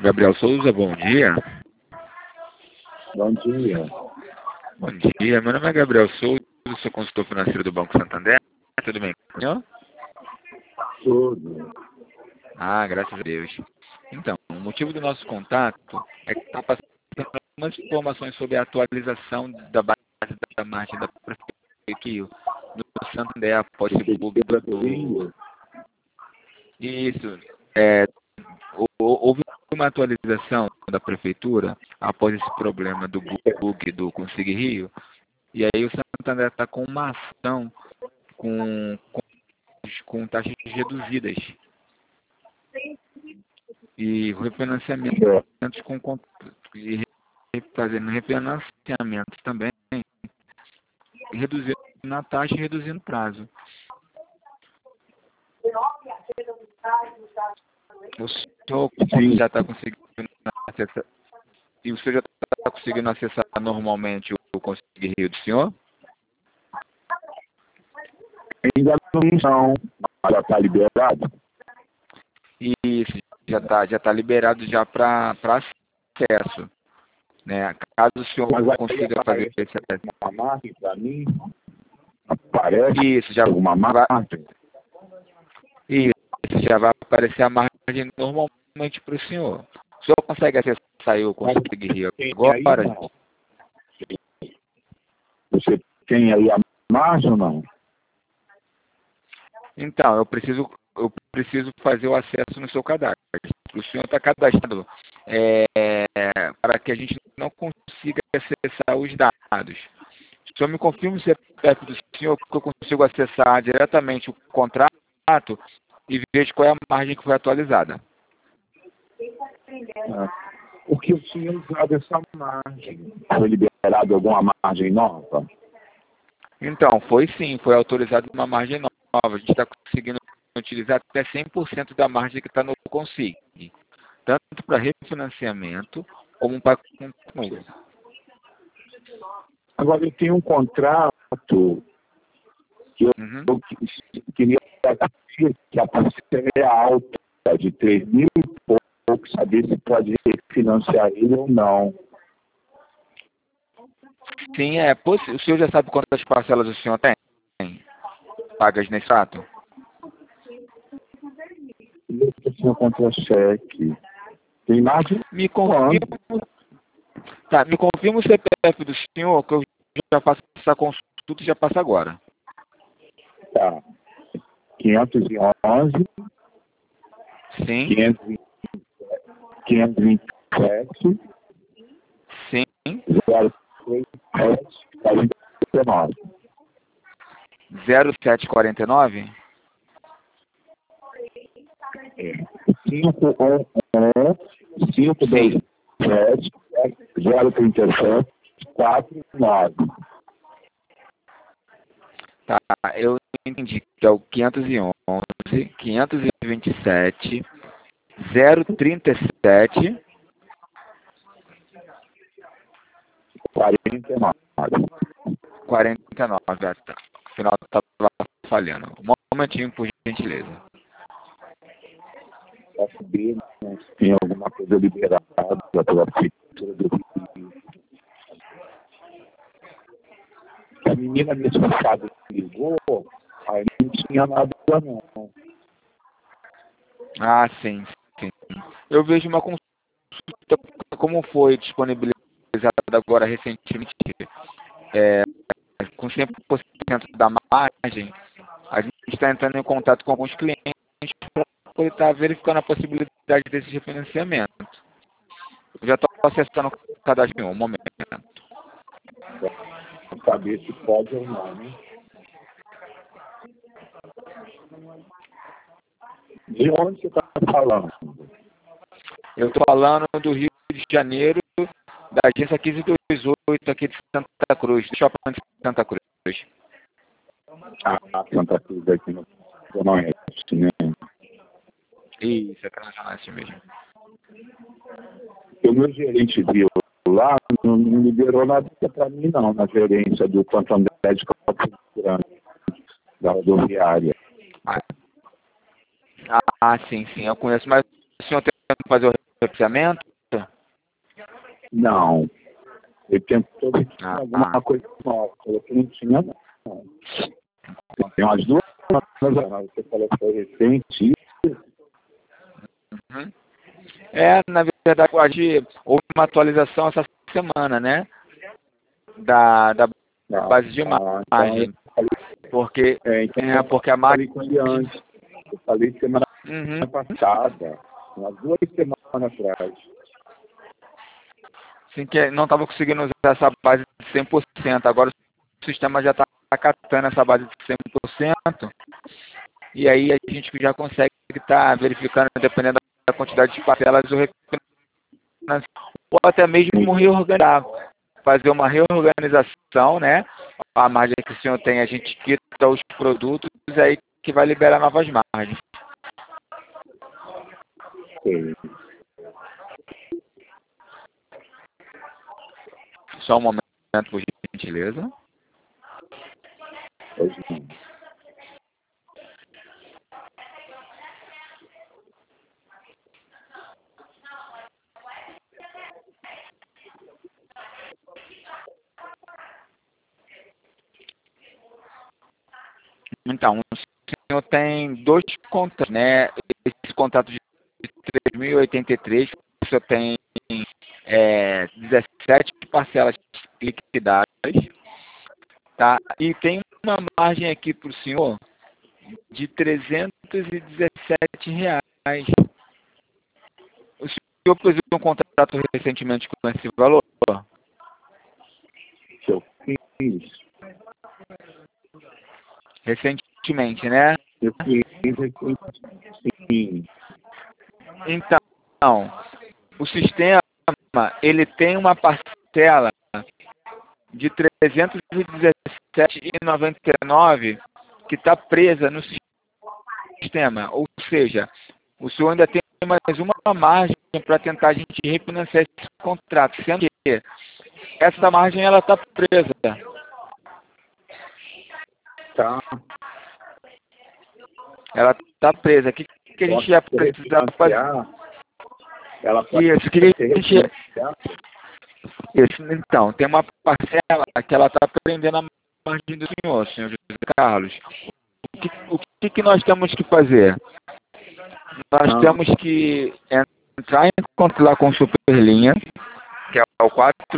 Gabriel Souza, bom dia. Bom dia. Bom dia, meu nome é Gabriel Souza, sou consultor financeiro do Banco Santander. Tudo bem com o senhor? Tudo. Ah, graças a Deus. Então, o motivo do nosso contato é que está passando algumas informações sobre a atualização da base da margem da Prefeitura do Santander após esse bug do... Isso. Houve uma atualização da Prefeitura após esse problema do bug do Consigue Rio, e aí o Santander está com uma ação com taxas reduzidas e refinanciamentos e fazendo refinanciamentos também, reduzindo a taxa e reduzindo o prazo. O senhor já está conseguindo acessar, e o senhor já está conseguindo acessar normalmente o Consigue Rio do senhor? Ainda não, mas já está liberado? Isso, já tá liberado já para acesso, né? Caso o senhor consiga fazer esse acesso. Uma margem para mim? Aparece Isso, já alguma margem? Isso, já vai aparecer a margem normalmente para o senhor. O senhor consegue acessar aí o Consigue Rio agora? Você tem aí a margem ou não? Então, eu preciso fazer o acesso no seu cadastro. O senhor está cadastrado para que a gente não consiga acessar os dados. O senhor me confirma o CPF do senhor, que eu consigo acessar diretamente o contrato e vejo qual é a margem que foi atualizada. Porque eu tinha usado essa margem. Foi liberado alguma margem nova? Então, foi sim, foi autorizado uma margem nova. A gente está conseguindo utilizar até 100% da margem que está no Consigue, tanto para refinanciamento como para concluir. Agora, eu tenho um contrato que eu queria que a parcela é alta, de 3 mil e pouco, saber se pode refinanciar ele ou não. Sim, é possível. O senhor já sabe quantas parcelas o senhor tem pagas nesse ato? Eu tinha contra-cheque. Tem mais de Me confirma o CPF do senhor, que eu já faço essa consulta e já passo agora. Tá. 511. Sim. 527. Sim. 0749. 0749? 527 037 49. Tá, eu entendi que é o 511, 527, 037, 49. Ah, tá. O final estava falhando. Um momentinho, por gentileza. Para saber, né, se tem alguma coisa liberada pela prefeitura do Rio. A menina nesse passado ligou, aí não tinha nada não. Ah, sim. Eu vejo uma consulta, como foi disponibilizada agora recentemente, com 100% da margem, a gente está entrando em contato com alguns clientes para poder estar verificando a possibilidade desse refinanciamento. Eu já estou acessando o cadastro em um momento. Para saber se pode ou não, né? De onde você está falando? Eu estou falando do Rio de Janeiro, da agência 1528 aqui de Santa Cruz, do shopping de Santa Cruz. Santa Cruz aqui no Oeste, né? Isso, é Transacional mesmo. O meu gerente viu lá, não liberou nada para mim não, na gerência do Santander de Campo Grande, da rodoviária. Sim, eu conheço, mas o senhor tem que fazer o financiamento? Não. Ele tentou ver se alguma coisa nova. Falou que não tinha, não. Tem umas duas semanas, você falou que foi recente. Uhum. Na verdade, houve uma atualização essa semana, né? Da base de imagem. Porque, porque a margem... Eu falei semana passada, umas 2 semanas atrás. Sim, que não estava conseguindo usar essa base de 100%. Agora o sistema já está catando essa base de 100%. E aí a gente já consegue estar verificando, dependendo da quantidade de parcelas, o refinanciamento, ou até mesmo reorganizar, fazer uma reorganização, né? A margem que o senhor tem, a gente quita os produtos, aí que vai liberar novas margens. Sim. Só um momento, por gentileza. Pois não. Então, o senhor tem 2 contratos, né? Esse contrato de 3.083, o senhor tem 17 parcelas liquidadas, tá? E tem uma margem aqui para o senhor de R$317. O senhor fez um contrato recentemente com esse valor? Que eu fiz. Recentemente, né? Eu fiz sim. Então, o sistema, ele tem uma parcela de R$317,99 que está presa no sistema. Ou seja, o senhor ainda tem mais uma margem para tentar a gente refinanciar esse contrato, sendo que essa margem ela está presa. Tá. Ela está presa. O que a gente ia precisar fazer? Ela pode Isso, Isso, então, tem uma parcela que ela está prendendo a margem do senhor José Carlos. O que nós temos que fazer? Nós temos que entrar em contato lá com o Superlinha, que é o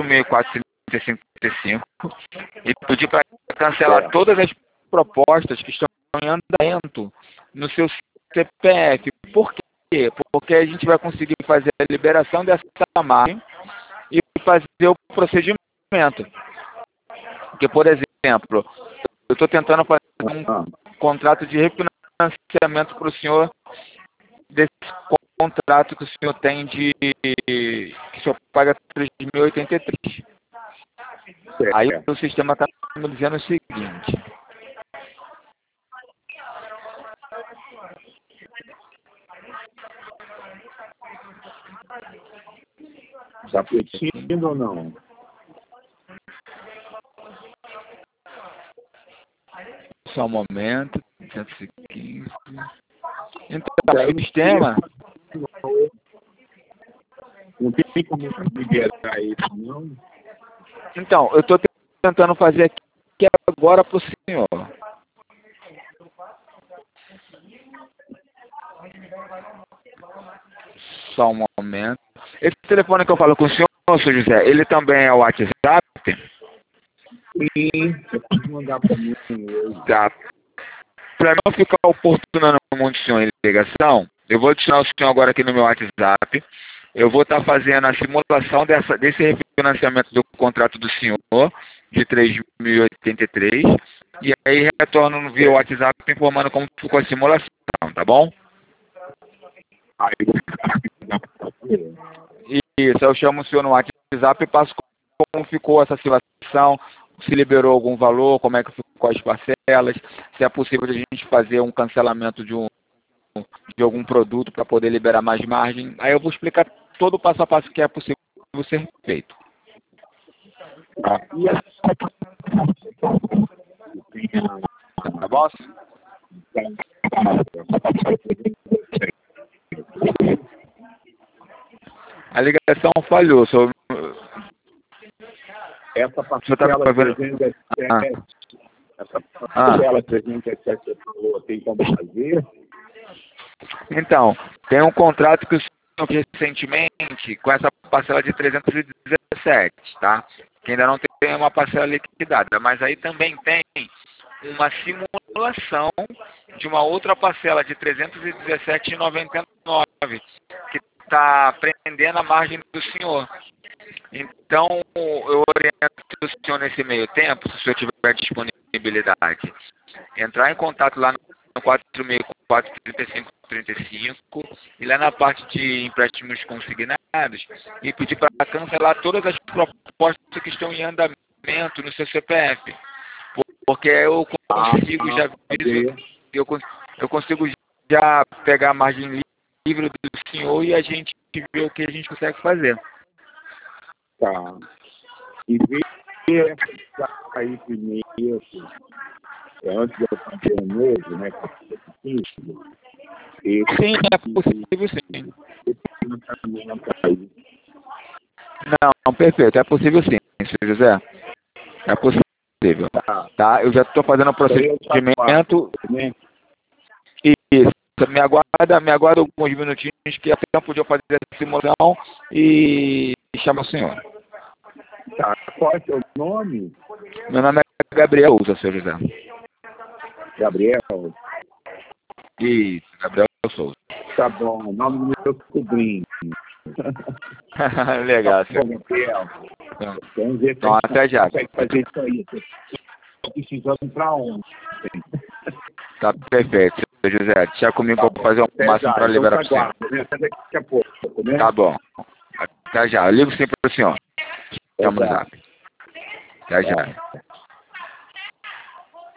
4.455, e pedir para cancelar todas as propostas que estão em andamento no seu CPF. Por quê? Porque a gente vai conseguir fazer a liberação dessa margem e fazer o procedimento. Porque, por exemplo, eu estou tentando fazer um contrato de refinanciamento para o senhor desse contrato que o senhor tem que o senhor paga 3.083. Aí o sistema está me dizendo o seguinte. Está pedindo ou não? Só um momento. 115. Então, o sistema... Não tem como liberar isso, não? Então, eu estou tentando fazer aqui agora para o senhor. Só um momento. Esse telefone que eu falo com o senhor, senhor José, ele também é o WhatsApp? Sim, você pode mandar para mim hoje. Tá. Para não ficar oportunando muito o senhor em ligação, eu vou adicionar o senhor agora aqui no meu WhatsApp. Eu vou estar fazendo a simulação desse refinanciamento do contrato do senhor, de 3.083, e aí retorno via WhatsApp informando como ficou a simulação, tá bom? Isso, eu chamo o senhor no WhatsApp e passo como ficou essa simulação, se liberou algum valor, como é que ficou as parcelas, se é possível de a gente fazer um cancelamento de algum produto para poder liberar mais margem. Aí eu vou explicar todo o passo a passo que é possível ser feito. Tá bom? A ligação falhou. Essa parcela 317, essa parcela 317 que você falou, tem como fazer? Então, tem um contrato que o senhor fez recentemente com essa parcela de 317, tá? Que ainda não tem uma parcela liquidada, mas aí também tem uma simulação de uma outra parcela de 317,99 que está prendendo a margem do senhor. Então, eu oriento o senhor nesse meio tempo, se o senhor tiver disponibilidade, entrar em contato lá no 464-3535 e lá na parte de empréstimos consignados e pedir para cancelar todas as propostas que estão em andamento no seu CPF. Porque eu consigo eu consigo já pegar a margem livre do senhor e a gente vê o que a gente consegue fazer. Tá. E ver aí primeiro, antes de eu fazer um novo, né? Sim, é possível sim. Não, perfeito, é possível sim, senhor José. É possível. Tá? Eu já estou fazendo o procedimento. Isso. Me aguarda alguns minutinhos que é tempo de eu fazer a simulação e chamar o senhor. Tá. Qual é o seu nome? Meu nome é Gabriel Souza, senhor José. Gabriel? Isso, Gabriel Souza. Tá bom, o nome do meu sobrinho. Legal, senhor. Gabriel. Vamos ver então, até já. Consegue fazer isso aí. Estou precisando para ontem. Tá perfeito, senhor José. Deixa comigo para fazer o máximo para liberar para o senhor. Até daqui a pouco, né? Tá bom. Até já. Eu ligo sempre para o senhor. Chama no zap. Até já.